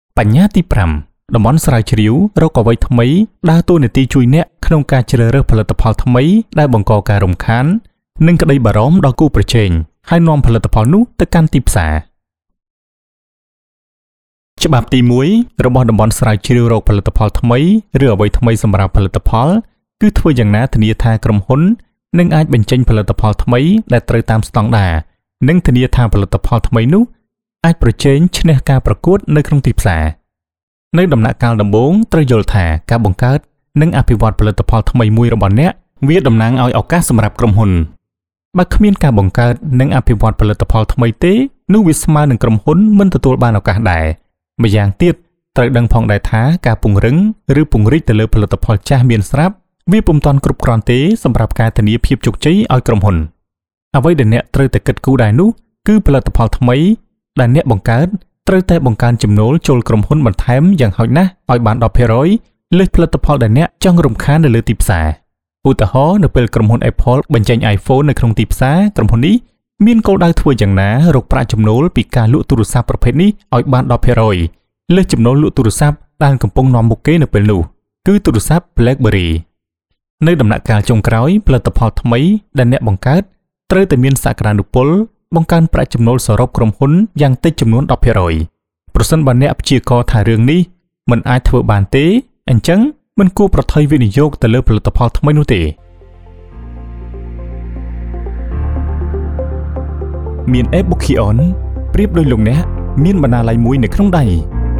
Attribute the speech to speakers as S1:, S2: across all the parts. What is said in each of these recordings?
S1: បញ្ញាទី5តំបន់ស្រាវជ្រាវរកអ្វីថ្មីដើរតួនាទីជួយអ្នកក្នុងការជ្រើសរើសផលិតផលថ្មីដែលបង្កការរំខាននិងក្តីបារម្ភដល់គូប្រជែងហើយនាំផលិតផលនោះទៅកាន់ទីផ្សារច្បាប់ទី1របស់តំបន់ស្រាវជ្រាវរកផលិតផលថ្មីឬអ្វីថ្មីសម្រាប់ផលិតផលគឺធ្វើយ៉ាងណាធានាថាក្រុមហ៊ុននឹងអាចបញ្ចេញផលិតផលថ្មីដែលត្រូវតាមស្តង់ដារនិងធានាថាផលិតផលថ្មីនោះអាចប្រជែងឈ្នះការប្រកួតនៅក្នុងទីផ្សារនៅដំណាក់កាលដំបូងត្រូវយល់ថាការបង្កើតនិងអភិវឌ្ឍផលិតផលថ្មីមួយរបស់អ្នកវាតំណាងឲ្យឱកាសសម្រាប់ក្រុមហ៊ុនបើគ្មានការបង្កើតនិងអភិវឌ្ឍផលិតផលថ្មីទេនោះវាស្មើនឹងក្រុមហ៊ុនមិនទទួលបានឱកាសដែរម្យ៉ាងទៀតត្រូវដឹងផងដែរថាការពង្រឹងឬពង្រីកទៅលើផលិតផលចាស់មានស្រាប់វាពុំទាន់គ្រប់គ្រាន់ទេសម្រាប់ការធានាភាពជោគជ័យឲ្យក្រុមហ៊ុនអ្វីដែលអ្នកត្រូវតែគិតគូរដែរនោះគឺផលិតផលថ្មីដែលអ្នកបង្កើតត្រូវតែបង្កើនចំណូលចូលក្រុមហ៊ុនបន្ថែមយ៉ាងហោចណាស់ឲ្យបាន 10% លើសផលិតផលដែលអ្នកចង់រំខាននៅលើទីផ្សារឧទាហរណ៍នៅពេលក្រុមហ៊ុន Apple បញ្ចេញ iPhone នៅក្នុងទីផ្សារក្រុមហ៊ុននេះមានគោលដៅធ្វើយ៉ាងណារកប្រាក់ចំណូលពីការលក់ទូរស័ព្ទប្រភេទនេះឲ្យបាន 10% លើសចំណូលលក់ទូរស័ព្ទដែលកំពុងនាំមុខគេនៅពេលនោះគឺទូរស័ព្ទ BlackBerry នៅដំណាក់កាលចុងក្រោយផលិតផលថ្មីដែលអ្នកបង្កើតត្រូវតែមានសក្តានុពលបង្កើនប្រាក់ចំណូលសរុបក្រុមហ៊ុនយ៉ាងតិចចំនួន 10% ប្រសិនបើអ្នកព្យាករណ៍ថារឿងនេះមិនអាចធ្វើបានទេអញ្ចឹងមិនគួរប្រថុយវិនិយោគទៅលើផលិតផលថ្មីនោះទេមាន e-bookion ប្រៀបដូចលោកអ្នកមានបណ្ណាល័យមួយនៅក្នុងដៃ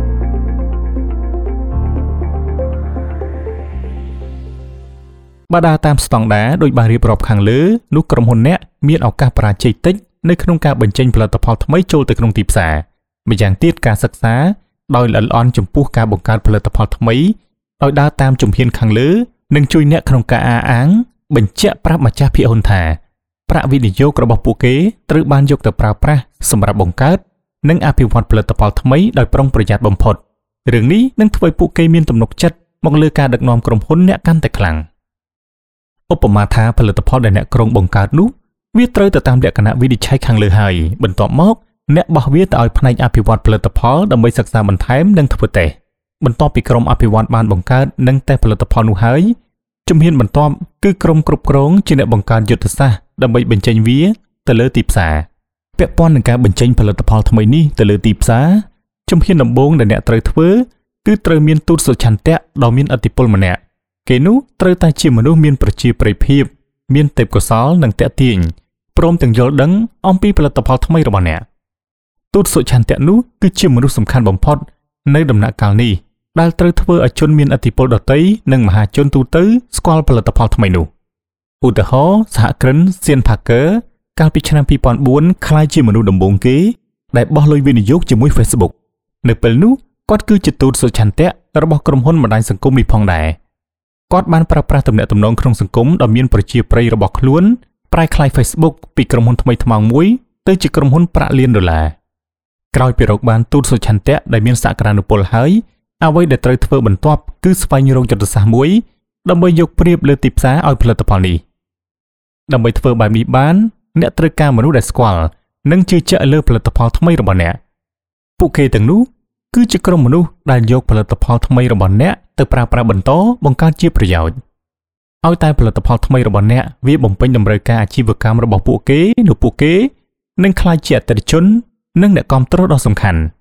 S1: បើដើរតាមស្តង់ដារដោយបានរៀបរាប់ខាងលើនោះក្រុមហ៊ុនអ្នកមានឱកាសបរាជ័យតិចនៅក្នុងការបញ្ចេញផលិតផលថ្មីចូលទៅក្នុងទីផ្សារម្យ៉ាងទៀតការសិក្សាដោយល្អិតល្អន់ចំពោះការបង្កើតផលិតផលថ្មីដោយដើរតាមជំហានខាងលើនឹងជួយអ្នកក្នុងការអះអាងបញ្ជាក់ប្រាប់ម្ចាស់ភាគហ៊ុនថាប្រាក់វិនិយោគរបស់ពួកគេត្រូវបានយកទៅប្រើប្រាស់សម្រាប់បង្កើតនិងអភិវឌ្ឍផលិតផលថ្មីដោយប្រុងប្រយ័ត្នបំផុតរឿងនេះនឹងធ្វើឲ្យពួកគេមានទំនុកចិត្តមកលើការដឹកនាំក្រុមហ៊ុនអ្នកកាន់តែខ្លាំងឧបមាថាផលិតផលដែលអ្នកក្រុងបង្កើតនោះវាត្រូវទៅតាមលក្ខណៈវិនិច្ឆ័យខាងលើហើយបន្ទាប់មកអ្នកបោះវាទៅឲ្យផ្នែកអភិវឌ្ឍផលិតផលដើម្បីសិក្សាបន្ថែមនិងធ្វើតេស្តបន្ទាប់ពីក្រុមអភិវឌ្ឍបានបង្កើតនិងតេស្តផលិតផលនោះហើយជំហានបន្ទាប់គឺក្រុមគ្រប់គ្រងជាអ្នកបង្កើតយុទ្ធសាស្ត្រដើម្បីបញ្ចេញវាទៅលើទីផ្សារពាក់ព័ន្ធនឹងការបញ្ចេញផលិតផលថ្មីនេះទៅលើទីផ្សារជំហានដំបូងដែលអ្នកត្រូវធ្វើគឺត្រូវមានទូតសុឆន្ទៈដ៏មានឥទ្ធិពលម្នាក់គេនោះត្រូវតែជាមនុស្សមានប្រជាប្រិយភាពមានទេពកោសល្យនិងតាក់ទាញព្រមទាំងយល់ដឹងអំពីផលិតផលថ្មីរបស់អ្នកទូតសុឆន្ទៈនោះគឺជាមនុស្សសំខាន់បំផុតនៅដំណាក់កាលនេះដែលត្រូវធ្វើឲ្យជនមានឥទ្ធិពលដទៃនិងមហាជនទូទៅស្គាល់ផលិតផលថ្មីនោះឧទាហរណ៍សហគ្រិន Sean Parker កាលពីឆ្នាំ2004ក្លាយជាមនុស្សដំបូងគេដែលបោះលុយវិនិយោគជាមួយ Facebook នៅពេលនោះគាត់គឺជាទូតសុឆន្ទៈរបស់ក្រុមហ៊ុនបណ្ដាញសង្គមនេះផងដែរគាត់បានប្រើប្រាស់ទំនាក់ទំនងក្នុងសង្គមដ៏មានប្រជាប្រិយរបស់ខ្លួនប្រែក្លាយ Facebook ពីក្រុមហ៊ុនថ្មីថ្មោងមួយទៅជាក្រុមហ៊ុនប្រាក់លានដុល្លារក្រោយពីរកបានទូតសុឆន្ទៈដែលមានសក្តានុពលហើយអ្វីដែលត្រូវធ្វើបន្ទាប់គឺស្វែងរកយុទ្ធសាស្ត្រមួយដើម្បីយកប្រៀបលើទីផ្សារឲ្យផលិតផលនេះដើម្បីធ្វើបែបនេះបានអ្នកត្រូវការមនុស្សដែលស្គាល់និងជឿជាក់លើផលិតផលថ្មីរបស់អ្នកពួកគេទាំងនោះគឺជាក្រុមមនុស្សដែលយកផលិតផលថ្មីរបស់អ្នកទៅប្រើប្រាស់បន្តបង្កើតជាប្រយោជន៍ឲ្យតែផលិតផលថ្មីរបស់អ្នកវាបំពេញតម្រូវការអាជីវកម្មរបស់ពួកគេនោះពួកគេនឹងក្លាយជាអតិថិជននិងអ្នកគាំទ្រដ៏សំខាន់